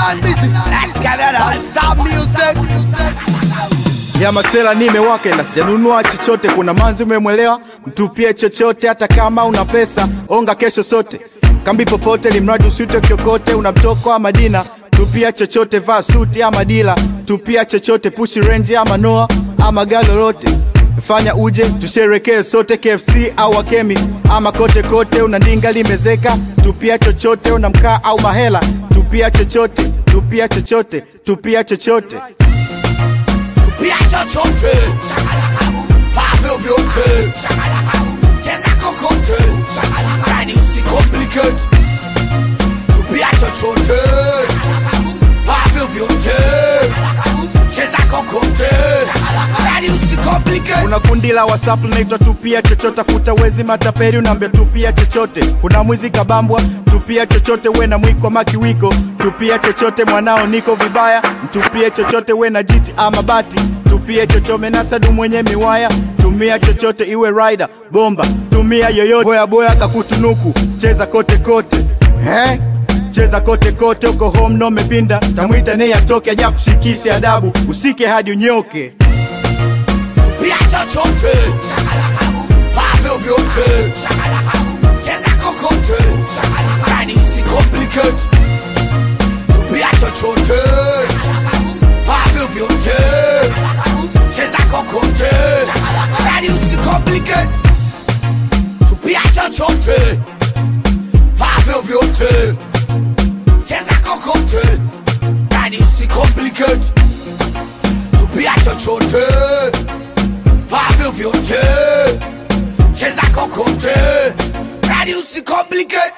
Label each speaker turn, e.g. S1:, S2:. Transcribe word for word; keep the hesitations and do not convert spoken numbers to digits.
S1: Babylon busy. Let's get it on. Stop music.
S2: Ya masela nimewaka ila sijanunua chochote. Kuna manzi umemwelewa, mtupie chochote. Hata kama una pesa, onga kesho sote. Kambi popote limradi usute kyokote. Unamtoko ama dina, tupia chochote. Vaa suti ama dila, tupia chochote. Pushi range ama noa ama galorote. Fanya uje, tusherekee sote. K F C au Akemi ama kote kote. Unandinga limezeka, tupia chochote. Unamkaa au mahela, tupia chochote. Tupia chochote, tupia chochote.
S1: Tupia chochote. Fave vyote. Cheza kokote. Yani usicomplicate. Tupia chochote. Fave vyote. Cheza kokote. Yani usicomplicate.
S2: Kuna kundi la WhatsApp linaitwa tupia chochote. Kuta wezi mataperi unambia tupia chochote. Kuna mwizi kabambwa, tupia chochote. We na mwiko makiwiko, tupia chochote. Mwanao niko vibaya, mtupie chochote. We na jiti ama bati, tupia chochote. Nasadu mwenye miwaya, tumia chochote. Iwe rider, bomba, tumia yoyote. Boya boya kakutunuku, cheza kote kote. Eh? Cheza kote kote. Uko home no mepinda, tamuita ne atoke aja kushikisi adabu. Usike hadi unyoke.
S1: Tupia chochote. Fave vyote. Cheza kokote. Yani usicomplicate. Tupia chochote. Fave vyote. Cheza kokote. Yani usicomplicate. Tupia chochote. Fave vyote. Cheza kokote. Yani usicomplicate. Tupia chochote. Fave vyote. Cheza kokote. Yani usicomplicate.